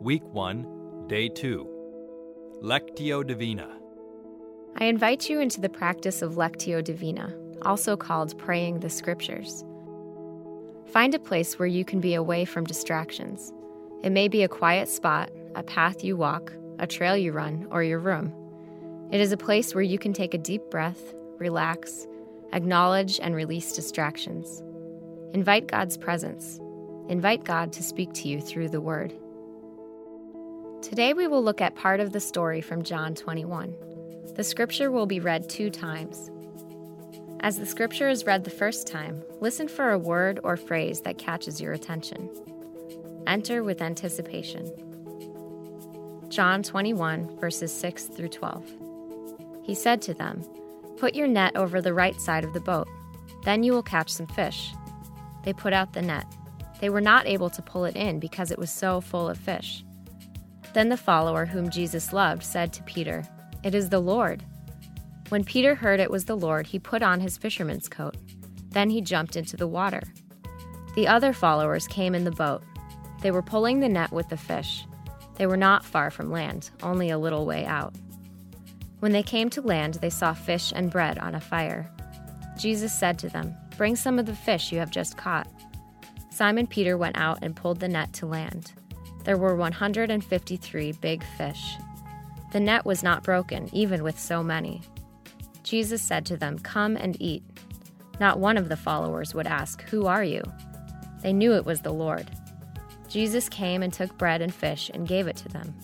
Week 1, Day 2. Lectio Divina. I invite you into the practice of Lectio Divina, also called praying the Scriptures. Find a place where you can be away from distractions. It may be a quiet spot, a path you walk, a trail you run, or your room. It is a place where you can take a deep breath, relax, acknowledge and release distractions. Invite God's presence. Invite God to speak to you through the Word. Today we will look at part of the story from John 21. The scripture will be read 2 times. As the scripture is read the first time, listen for a word or phrase that catches your attention. Enter with anticipation. John 21, verses 6 through 12. He said to them, "Put your net over the right side of the boat. Then you will catch some fish." They put out the net. They were not able to pull it in because it was so full of fish. Then the follower whom Jesus loved said to Peter, "It is the Lord." When Peter heard it was the Lord, he put on his fisherman's coat. Then he jumped into the water. The other followers came in the boat. They were pulling the net with the fish. They were not far from land, only a little way out. When they came to land, they saw fish and bread on a fire. Jesus said to them, "Bring some of the fish you have just caught." Simon Peter went out and pulled the net to land. There were 153 big fish. The net was not broken, even with so many. Jesus said to them, "Come and eat." Not one of the followers would ask, "Who are you?" They knew it was the Lord. Jesus came and took bread and fish and gave it to them.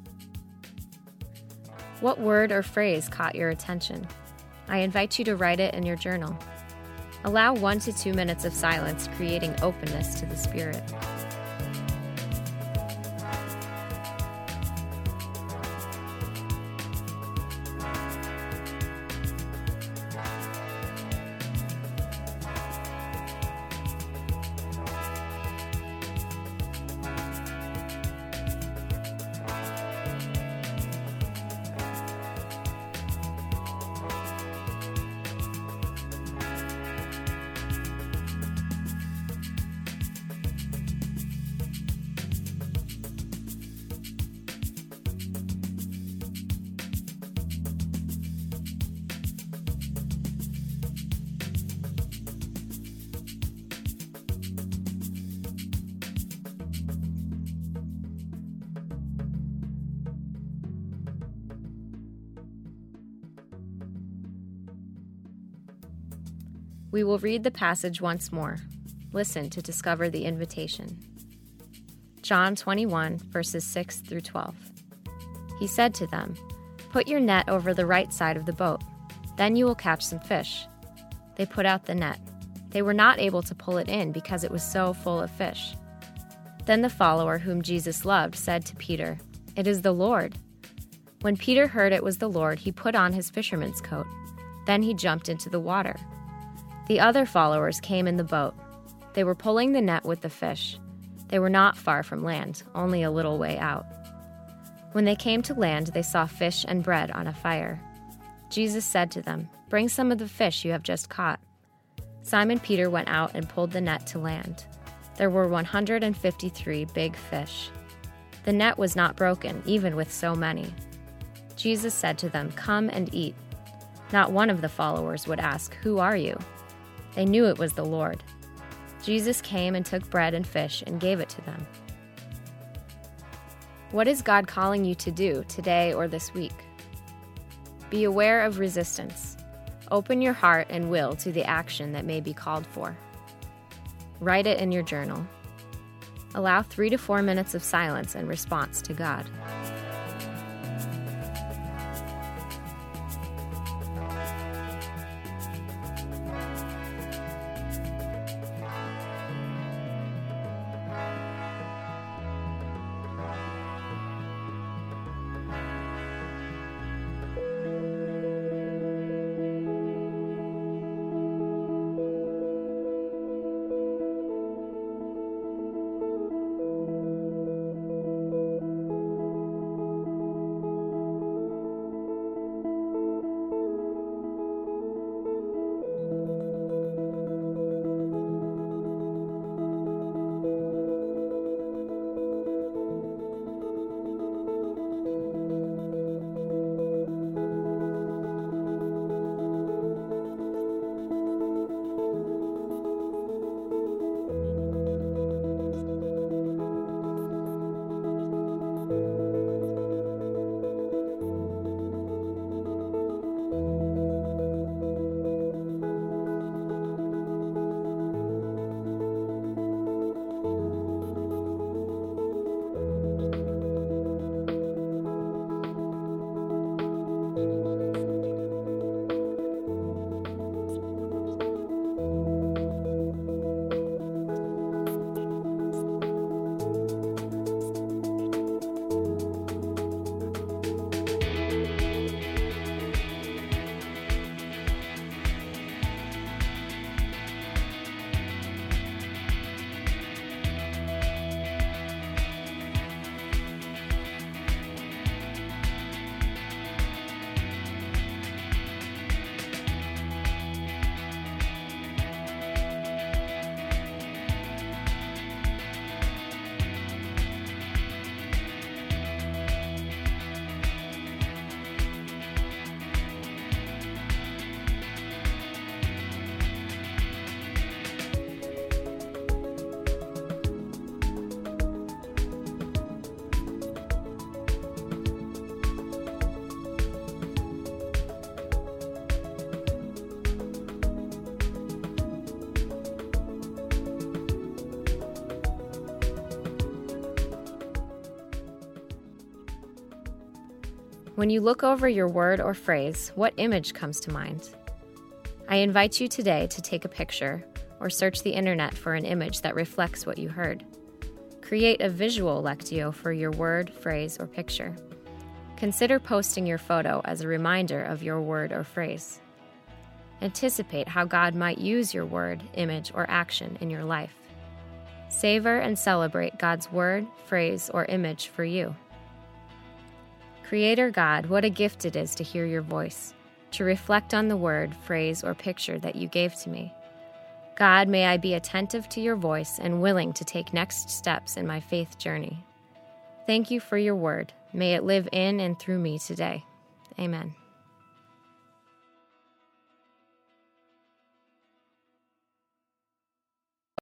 What word or phrase caught your attention? I invite you to write it in your journal. Allow 1 to 2 minutes of silence, creating openness to the Spirit. We will read the passage once more. Listen to discover the invitation. John 21, verses 6 through 12. He said to them, "Put your net over the right side of the boat. Then you will catch some fish." They put out the net. They were not able to pull it in because it was so full of fish. Then the follower whom Jesus loved said to Peter, "It is the Lord." When Peter heard it was the Lord, he put on his fisherman's coat. Then he jumped into the water. The other followers came in the boat. They were pulling the net with the fish. They were not far from land, only a little way out. When they came to land, they saw fish and bread on a fire. Jesus said to them, "Bring some of the fish you have just caught." Simon Peter went out and pulled the net to land. There were 153 big fish. The net was not broken, even with so many. Jesus said to them, "Come and eat." Not one of the followers would ask, "Who are you?" They knew it was the Lord. Jesus came and took bread and fish and gave it to them. What is God calling you to do today or this week? Be aware of resistance. Open your heart and will to the action that may be called for. Write it in your journal. Allow 3 to 4 minutes of silence in response to God. When you look over your word or phrase, what image comes to mind? I invite you today to take a picture or search the internet for an image that reflects what you heard. Create a visual Lectio for your word, phrase, or picture. Consider posting your photo as a reminder of your word or phrase. Anticipate how God might use your word, image, or action in your life. Savor and celebrate God's word, phrase, or image for you. Creator God, what a gift it is to hear your voice, to reflect on the word, phrase, or picture that you gave to me. God, may I be attentive to your voice and willing to take next steps in my faith journey. Thank you for your word. May it live in and through me today. Amen.